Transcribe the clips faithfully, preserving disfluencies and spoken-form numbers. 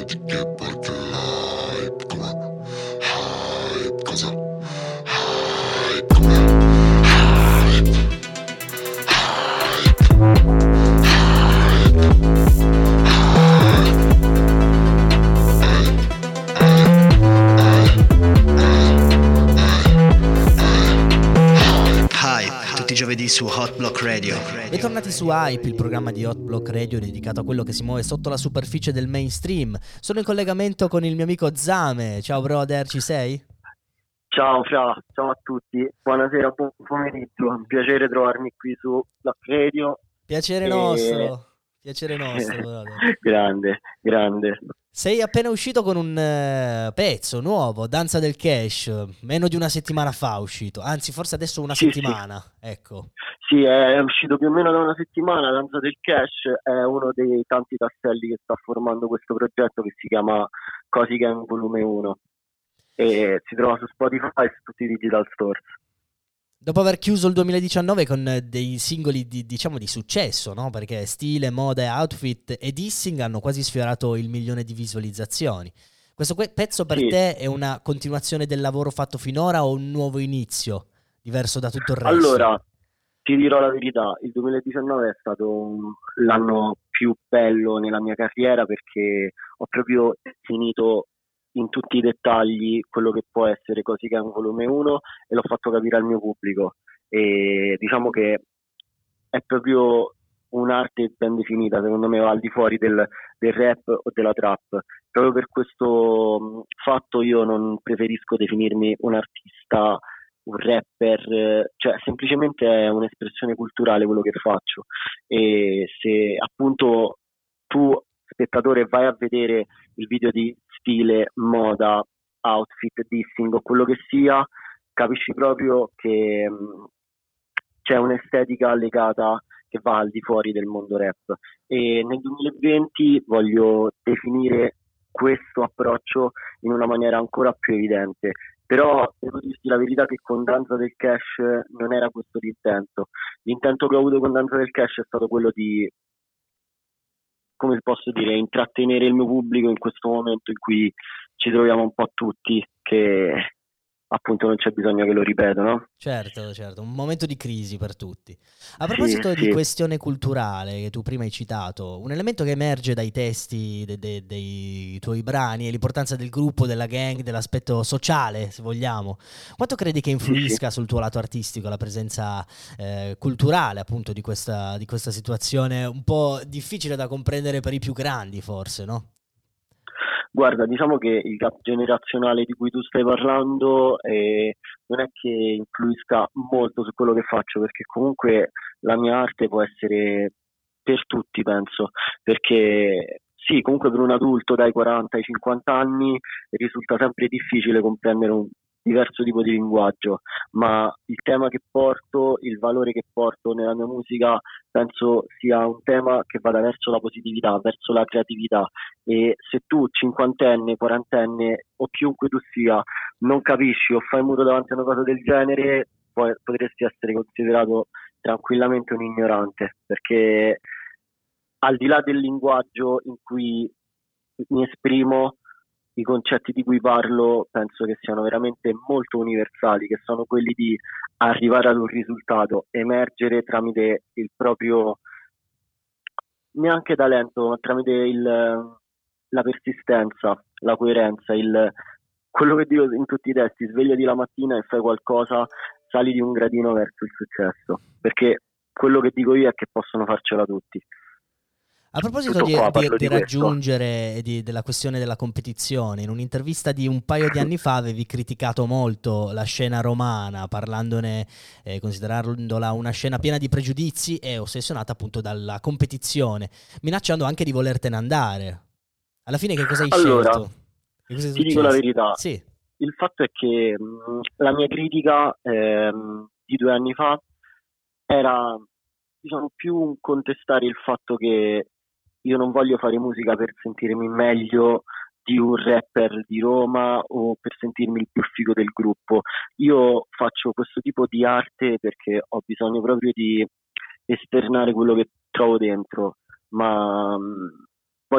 Giovedì su Hot Block Radio. Bentornati su Hype, il programma di Hot Block Radio dedicato a quello che si muove sotto la superficie del mainstream. Sono in collegamento con il mio amico Zame. Ciao brother, ci sei? Ciao Fra, ciao a tutti, buonasera, buon pomeriggio, un piacere trovarmi qui su Block Radio. Piacere e... nostro, piacere nostro brother. Grande, grande. Sei appena uscito con un uh, pezzo nuovo, Danza del Cash, meno di una settimana fa è uscito, anzi forse adesso una sì, settimana, sì. Ecco. Sì, è uscito più o meno da una settimana. Danza del Cash è uno dei tanti tasselli che sta formando questo progetto che si chiama Cosi Gang Volume uno e si trova su Spotify e su tutti i digital stores. Dopo aver chiuso il duemiladiciannove con dei singoli di, diciamo di successo, no? Perché Stile, Moda e Outfit e Dissing hanno quasi sfiorato il milione di visualizzazioni. Questo que- pezzo per sì. te è una continuazione del lavoro fatto finora o un nuovo inizio, diverso da tutto il resto? Allora, ti dirò la verità, il duemiladiciannove è stato un, l'anno più bello nella mia carriera perché ho proprio finito in tutti i dettagli quello che può essere Cosi Gang Volume uno e l'ho fatto capire al mio pubblico e diciamo che è proprio un'arte ben definita, secondo me va al di fuori del, del rap o della trap. Proprio per questo fatto io non preferisco definirmi un artista, un rapper, cioè semplicemente è un'espressione culturale quello che faccio e se appunto tu spettatore vai a vedere il video di Stile, Moda, Outfit, Dissing o quello che sia, capisci proprio che mh, c'è un'estetica legata che va al di fuori del mondo rap e nel duemilaventi voglio definire questo approccio in una maniera ancora più evidente, però devo dirti la verità che con Danza del Cash non era questo l'intento. L'intento che ho avuto con Danza del Cash è stato quello di, come posso dire, intrattenere il mio pubblico in questo momento in cui ci troviamo un po' tutti, che appunto non c'è bisogno che lo ripeto, no? Certo, certo, un momento di crisi per tutti. A proposito sì, di sì. questione culturale che tu prima hai citato, un elemento che emerge dai testi de- de- dei tuoi brani è l'importanza del gruppo, della gang, dell'aspetto sociale, se vogliamo. Quanto credi che influisca sì, sì. sul tuo lato artistico la presenza eh, culturale appunto di questa, di questa situazione un po' difficile da comprendere per i più grandi forse, no? Guarda, diciamo che il gap generazionale di cui tu stai parlando eh, non è che influisca molto su quello che faccio, perché comunque la mia arte può essere per tutti, penso, perché sì, comunque per un adulto dai quaranta ai cinquanta anni risulta sempre difficile comprendere un diverso tipo di linguaggio, ma il tema che porto, il valore che porto nella mia musica penso sia un tema che vada verso la positività, verso la creatività e se tu cinquantenne, quarantenne o chiunque tu sia non capisci o fai muto davanti a una cosa del genere poi potresti essere considerato tranquillamente un ignorante, perché al di là del linguaggio in cui mi esprimo, i concetti di cui parlo penso che siano veramente molto universali, che sono quelli di arrivare ad un risultato, emergere tramite il proprio, neanche talento, ma tramite il, la persistenza, la coerenza, il, quello che dico in tutti i testi, svegliati la mattina e fai qualcosa, sali di un gradino verso il successo, perché quello che dico io è che possono farcela tutti. A proposito di, qua, di, di di raggiungere e di, della questione della competizione, in un'intervista di un paio di anni fa avevi criticato molto la scena romana, parlandone, eh, considerandola una scena piena di pregiudizi e ossessionata appunto dalla competizione, minacciando anche di volertene andare. Alla fine che cosa hai allora, scelto? Che cosa è ti dico la successo? verità, Sì. Il fatto è che mh, la mia critica ehm, di due anni fa era, diciamo, più un contestare il fatto che io non voglio fare musica per sentirmi meglio di un rapper di Roma o per sentirmi il più figo del gruppo. Io faccio questo tipo di arte perché ho bisogno proprio di esternare quello che trovo dentro, ma mh, voglio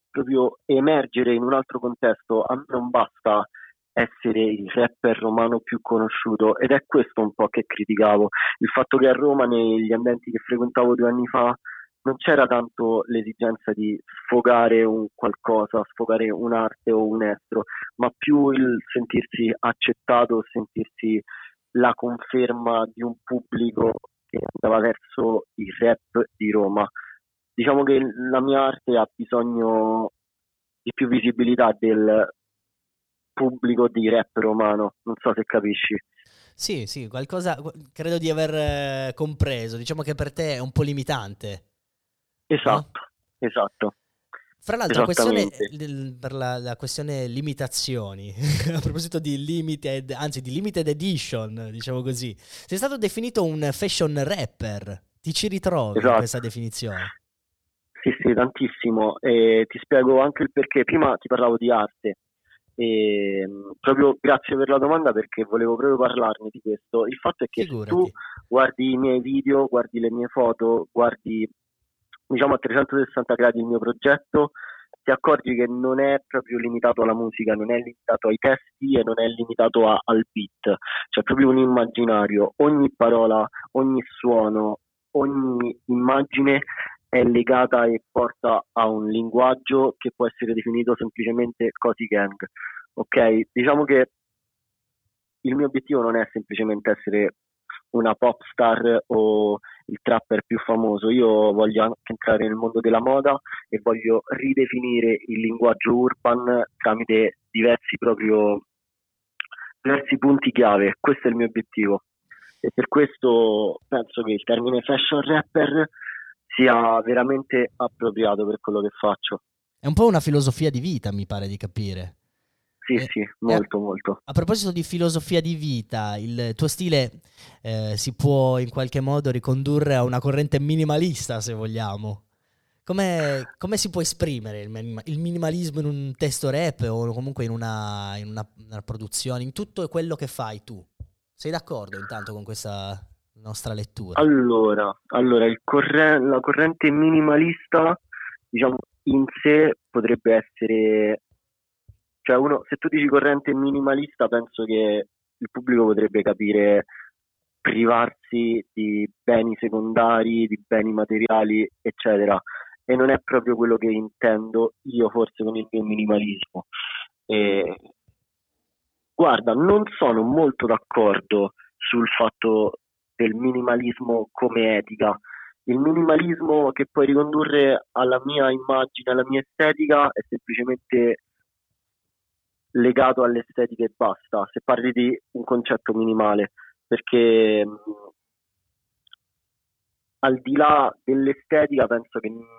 proprio emergere in un altro contesto. A me non basta essere il rapper romano più conosciuto, ed è questo un po' che criticavo, il fatto che a Roma, negli ambienti che frequentavo due anni fa, non c'era tanto l'esigenza di sfogare un qualcosa, sfogare un'arte o un estro, ma più il sentirsi accettato, sentirsi la conferma di un pubblico che andava verso il rap di Roma. Diciamo che la mia arte ha bisogno di più visibilità del pubblico di rap romano, non so se capisci. Sì, sì, qualcosa credo di aver eh, compreso. Diciamo che per te è un po' limitante, no? Esatto, esatto, Fra l'altro, la questione, esattamente. l- per la, la questione limitazioni, a proposito di limited, anzi di limited edition, diciamo così, sei stato definito un fashion rapper. Ti ci ritrovi in questa Esatto. definizione? Sì, sì, tantissimo. E ti spiego anche il perché. Prima ti parlavo di arte. E mh, proprio grazie per la domanda, perché volevo proprio parlarne di questo. Il fatto è che se tu Figurati. guardi i miei video, guardi le mie foto, guardi diciamo a trecentosessanta gradi il mio progetto, ti accorgi che non è proprio limitato alla musica, non è limitato ai testi e non è limitato a- al beat, c'è proprio un immaginario. Ogni parola, ogni suono, ogni immagine è legata e porta a un linguaggio che può essere definito semplicemente cozy gang. Ok? Diciamo che il mio obiettivo non è semplicemente essere una pop star o il trapper più famoso. Io voglio anche entrare nel mondo della moda e voglio ridefinire il linguaggio urban tramite diversi proprio diversi punti chiave. Questo è il mio obiettivo, e per questo penso che il termine fashion rapper sia veramente appropriato per quello che faccio. È un po' una filosofia di vita, mi pare di capire. Sì, E, sì, e a, molto, molto. a proposito di filosofia di vita, il tuo stile eh, si può in qualche modo ricondurre a una corrente minimalista, se vogliamo. Come, come si può esprimere il, minima- il minimalismo in un testo rap o comunque in una, in una- una produzione, in tutto quello che fai tu? Sei d'accordo intanto con questa nostra lettura? Allora, allora il corre- la corrente minimalista, diciamo, in sé potrebbe essere, cioè uno, se tu dici corrente minimalista, penso che il pubblico potrebbe capire privarsi di beni secondari, di beni materiali, eccetera. E non è proprio quello che intendo io forse con il mio minimalismo. E, guarda, non sono molto d'accordo sul fatto del minimalismo come etica. Il minimalismo che puoi ricondurre alla mia immagine, alla mia estetica, è semplicemente legato all'estetica e basta, se parli di un concetto minimale, perché mh, al di là dell'estetica penso che mh,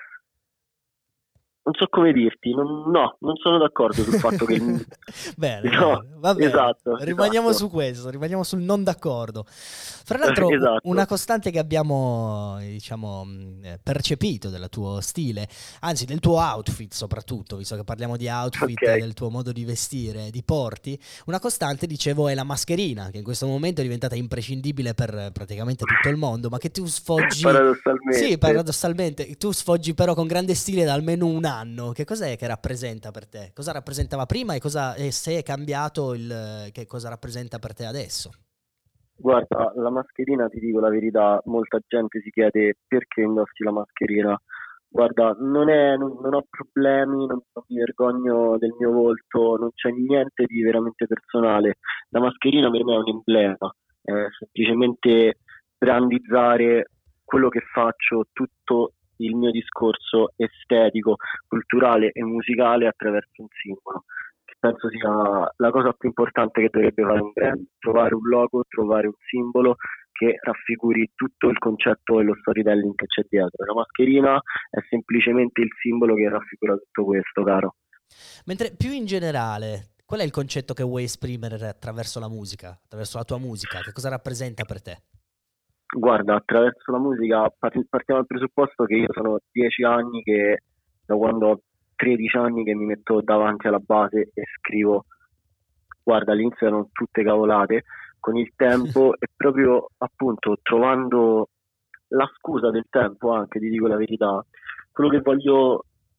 non so come dirti, non, no, non sono d'accordo sul fatto che il, Bene, no, bene, va bene. esatto, Rimaniamo esatto, su questo, rimaniamo sul non d'accordo. Fra l'altro, u- una esatto, costante che abbiamo, eh, diciamo, mh, eh, percepito del tuo stile, anzi del tuo outfit soprattutto, visto che parliamo di ok. outfit, del tuo modo di vestire, di porti, una costante, dicevo, è la mascherina, che in questo momento è diventata imprescindibile per eh, praticamente tutto il mondo, ma che tu sfoggi. Sì, Paradossalmente. paradossalmente, tu sfoggi però con grande stile da almeno un anno. Che cos'è che rappresenta per te? Cosa rappresentava prima e, cosa, e se è cambiato il, che cosa rappresenta per te adesso? Guarda, la mascherina, ti dico la verità, molta gente si chiede perché indossi la mascherina. Guarda, non è, non, non ho problemi, non, non mi vergogno del mio volto, non c'è niente di veramente personale. La mascherina per me è un emblema, è semplicemente brandizzare quello che faccio, tutto il mio discorso estetico, culturale e musicale attraverso un simbolo, che penso sia la cosa più importante che dovrebbe fare un brand: trovare un logo, trovare un simbolo che raffiguri tutto il concetto e lo storytelling che c'è dietro. La mascherina è semplicemente il simbolo che raffigura tutto questo, caro. Mentre più in generale, qual è il concetto che vuoi esprimere attraverso la musica, attraverso la tua musica? Che cosa rappresenta per te? Guarda, attraverso la musica part- partiamo dal presupposto che io sono dieci anni che, da quando ho tredici anni, che mi metto davanti alla base e scrivo. Guarda, all'inizio erano tutte cavolate, con il tempo e proprio appunto trovando la scusa del tempo, anche ti dico la verità, quello che voglio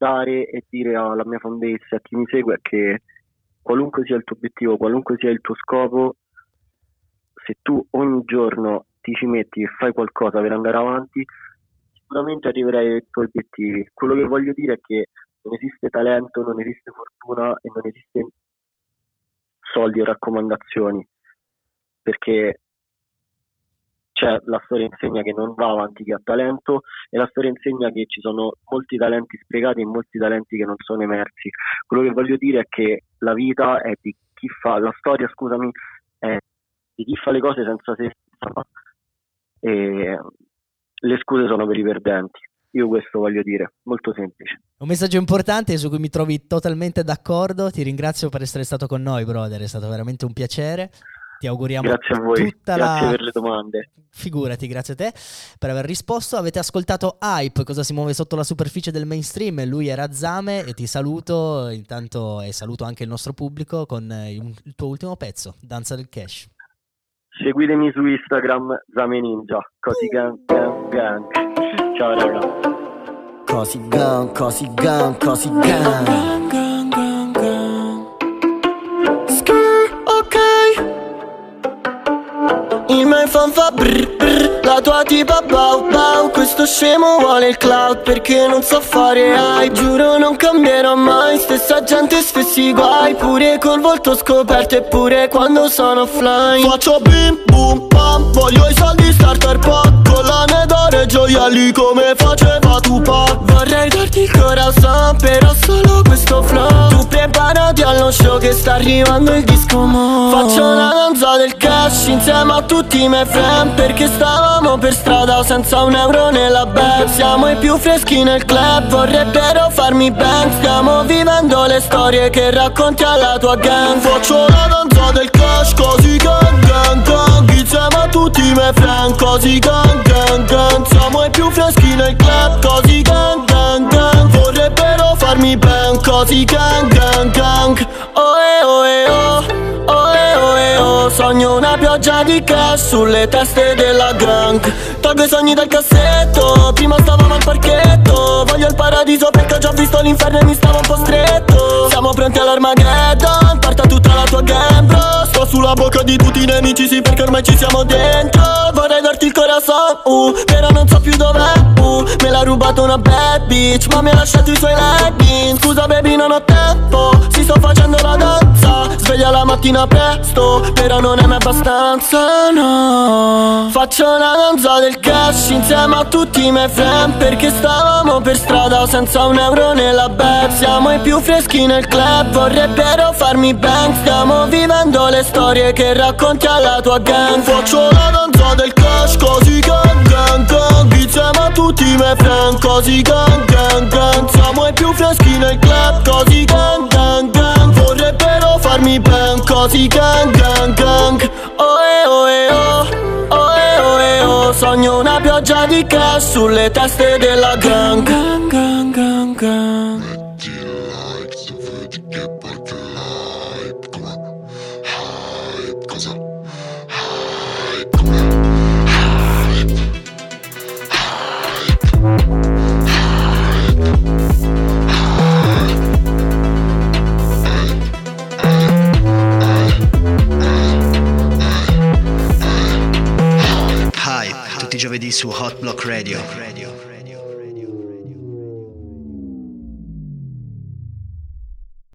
dare e dire alla mia fanbase, a chi mi segue, è che qualunque sia il tuo obiettivo, qualunque sia il tuo scopo, se tu ogni giorno ti ci metti e fai qualcosa per andare avanti, sicuramente arriverai ai tuoi obiettivi. Quello che voglio dire è che non esiste talento, non esiste fortuna e non esiste soldi o raccomandazioni, perché cioè, la storia insegna che non va avanti chi ha talento, e la storia insegna che ci sono molti talenti sprecati e molti talenti che non sono emersi. Quello che voglio dire è che la vita è di chi fa, la storia, scusami, è di chi fa le cose senza se stessa, e le scuse sono per i perdenti. Io questo voglio dire, molto semplice. Un messaggio importante su cui mi trovi totalmente d'accordo. Ti ringrazio per essere stato con noi, brother, è stato veramente un piacere. Ti auguriamo grazie a voi, tutta grazie la... per le domande. Figurati, grazie a te per aver risposto. Avete ascoltato Hype, cosa si muove sotto la superficie del mainstream. Lui era Zame e ti saluto intanto, e saluto anche il nostro pubblico con il tuo ultimo pezzo, Danza del Cash. Seguitemi su Instagram, Zame Ninja, così gang gang gang. Ciao ragazzi. Così gang, così gang, così gang, gang, gang, gang, gang. Skr, ok. Il mio fan fa brr brr, la tua tipa bau bau. Questo scemo vuole il cloud perché non so fare hype. Giuro non cambierò mai, stessa gente, stessi guai. Pure col volto scoperto e pure quando sono offline. Faccio bim boom pam, voglio i soldi starter pack, collane d'oro e gioielli come faceva Tupac. Vorrei darti il corazon, però solo questo flow. Tu preparati allo show che sta arrivando il disco mo. Faccio la danza del cash insieme a tutti i miei friend, perché stavamo per strada senza un euro nella bag. Siamo i più freschi nel club, vorrebbero farmi bang. Stiamo vivendo le storie che racconti alla tua gang. Faccio la danza del cash, così gang gang gang, insieme a tutti i miei friend, così gang gang gang. Siamo i più freschi nel club, così gang gang gang. Vorrebbero farmi bang, così gang gang gang. Oh eh oh eh oh. Oh eh oh eh oh, sogno una pioggia di cash sulle teste della gang. Tolgo i sogni dal cassetto, prima stavamo al parchetto. Voglio il paradiso perché ho già visto l'inferno e mi stavo un po' stretto. Siamo pronti all'Armageddon, parta tutta la tua gang bro. Sto sulla bocca di tutti i nemici, sì, perché ormai ci siamo dentro. Vorrei darti il corazon, uh, però non so più dov'è, uh. Me l'ha rubato una bad bitch, ma mi ha lasciato i suoi leggings. Scusa baby non ho tempo, si sto facendo la danza. Sveglia la mattina presto, però non è mai abbastanza, no. Faccio la danza del cash insieme a tutti i miei friend, perché stavamo per strada senza un euro nella bag. Siamo i più freschi nel club, vorrebbero farmi bang. Stiamo vivendo le storie che racconti alla tua gang. Faccio la danza del cash, così gang gang gang, insieme a tutti i miei friend, così gang gang gang. Siamo i più freschi nel club, così gang gang gang. Vorrebbero farmi bang, così gang gang gang. Oh eh oh eh oh, oh eh oh eh oh. Sogno una pioggia di cash sulle teste della gang. Gang gang gang gang. Tutti i giovedì su Hot Block Radio.